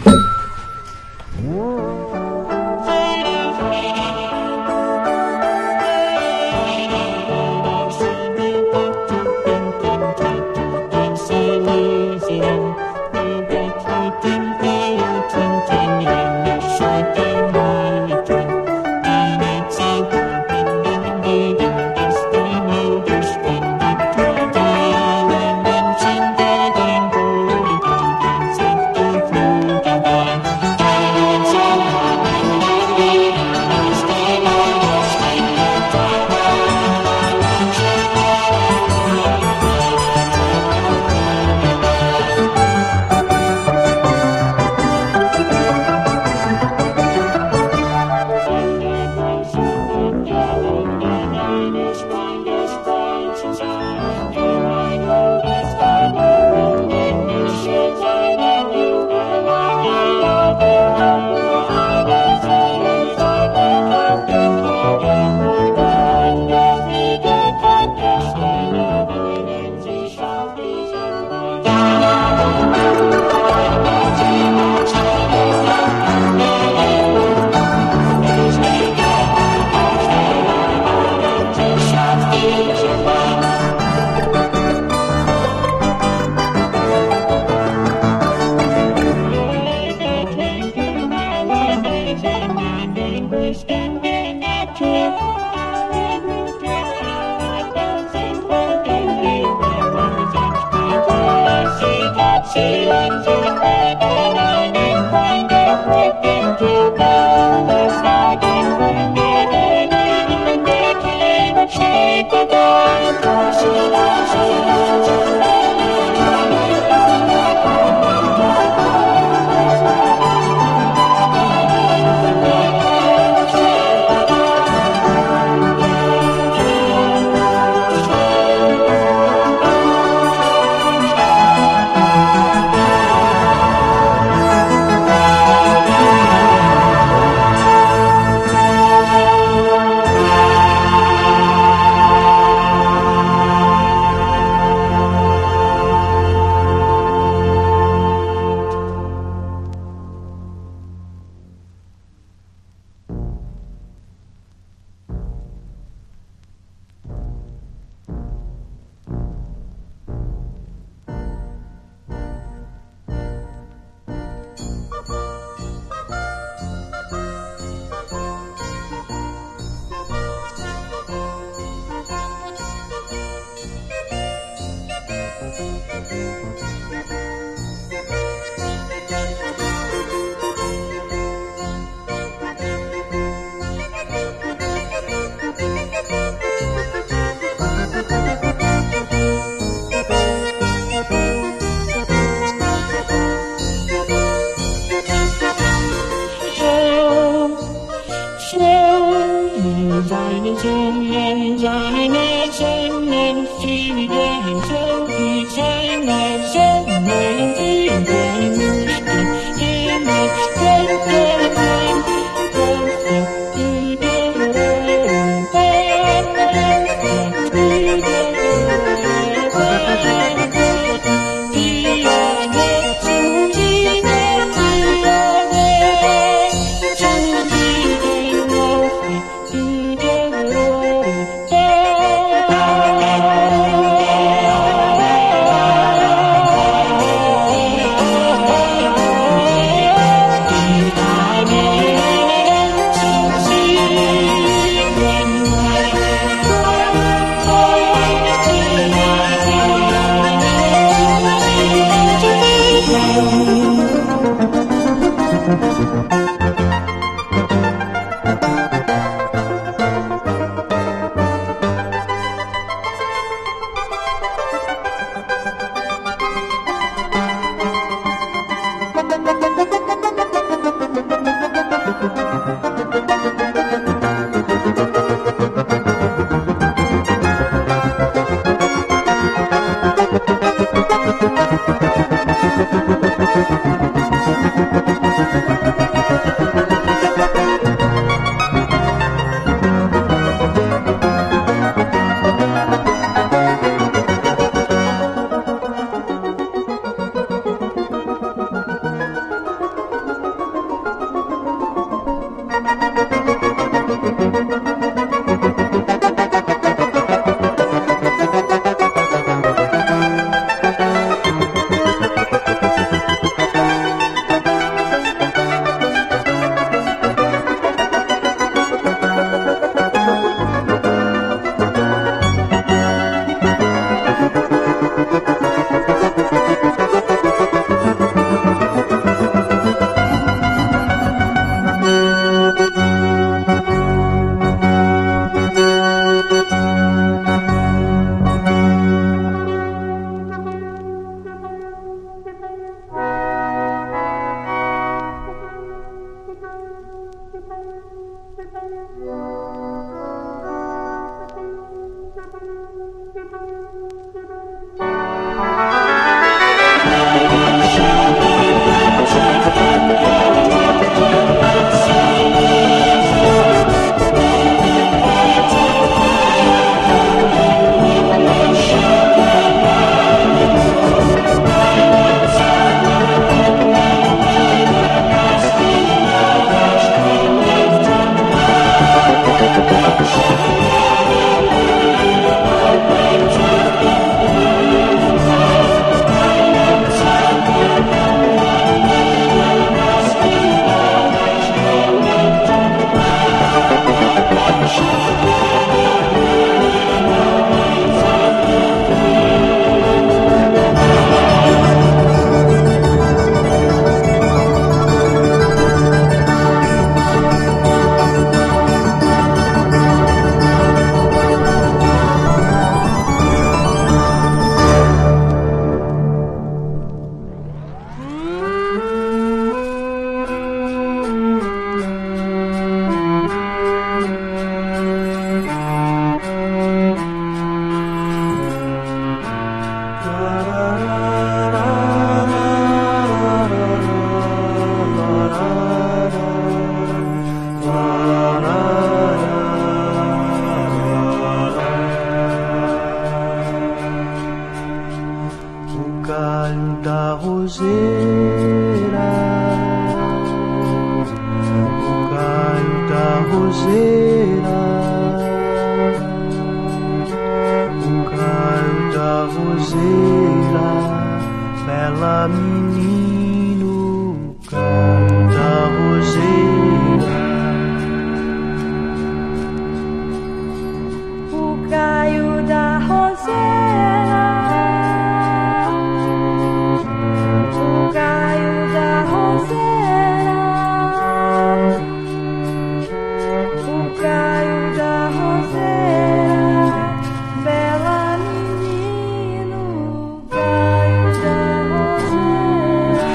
roseira, bela menino, canta roseira. O galho da roseira, o galho da roseira, o galho da roseira, bela menino, galho da roseira.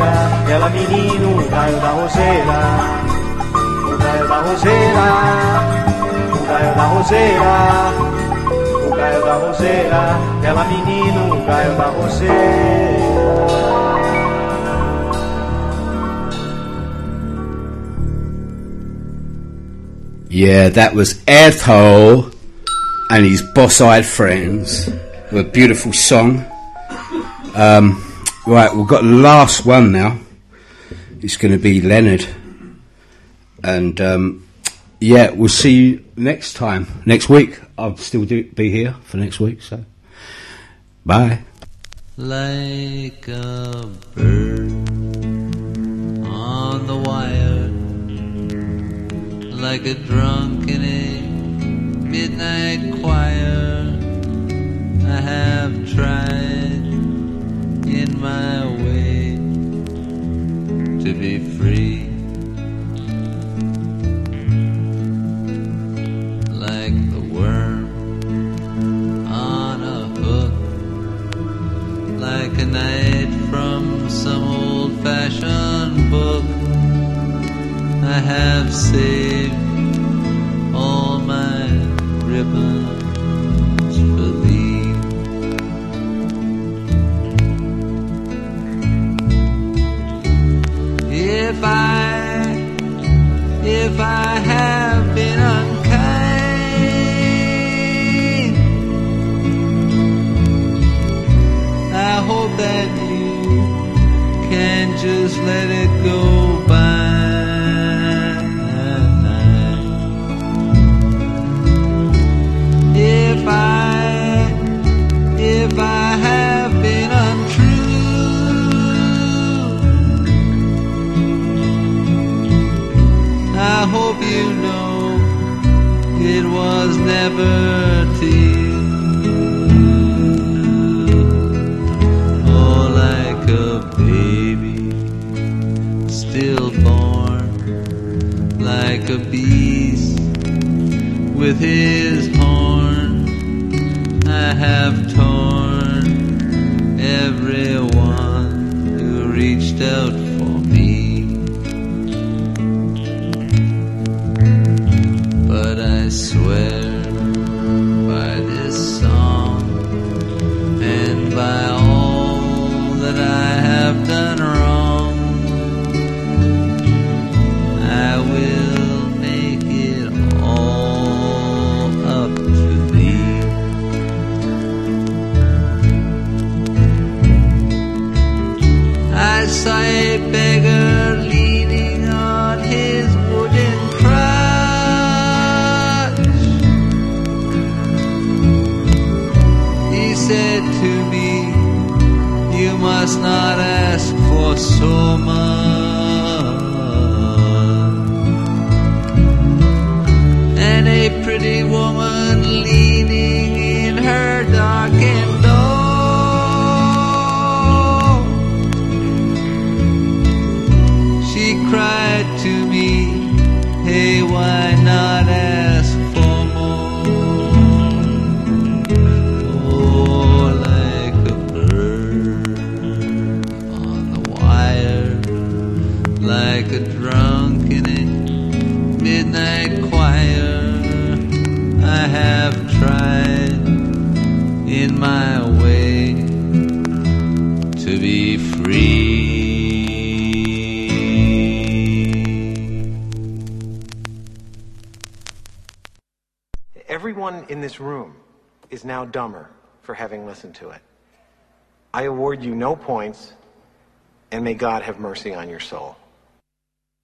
roseira, ela menino, o galho da roseira. O galho da roseira, o galho da roseira. O galho da roseira, ela menino, o galho da roseira. Yeah, that was Ethel and his boss-eyed friends. A beautiful song. Um, right, we've got the last one now. It's going to be Leonard. And um, yeah, we'll see you next time. Next week. I'll still do, be here for next week. So, bye. Like a bird on the wire, like a drunk in a midnight choir, I have tried in my way to be free. Like the worm on a hook, like a knight from some old-fashioned book, I have saved all my ribbons for thee. If I, if I have been unkind, I hope that you can just let it go by. If I, if I have been untrue, I hope you know it was never to you. Oh, like a baby stillborn, like a beast with his horn, I have torn everyone who reached out for me. But I swear by this song and by all that I have done wrong, I will make it all up to thee. I saw a beggar leaning on his wooden crutch. He said to me, you must not ask for so much. And a pretty woman leaning in her darkened door, she cried to me, hey, why not ask for more? Oh, like a bird on the wire, like a drunk in a midnight choir, I have tried in my way to be free. Everyone in this room is now dumber for having listened to it. I award you no points, and may God have mercy on your soul.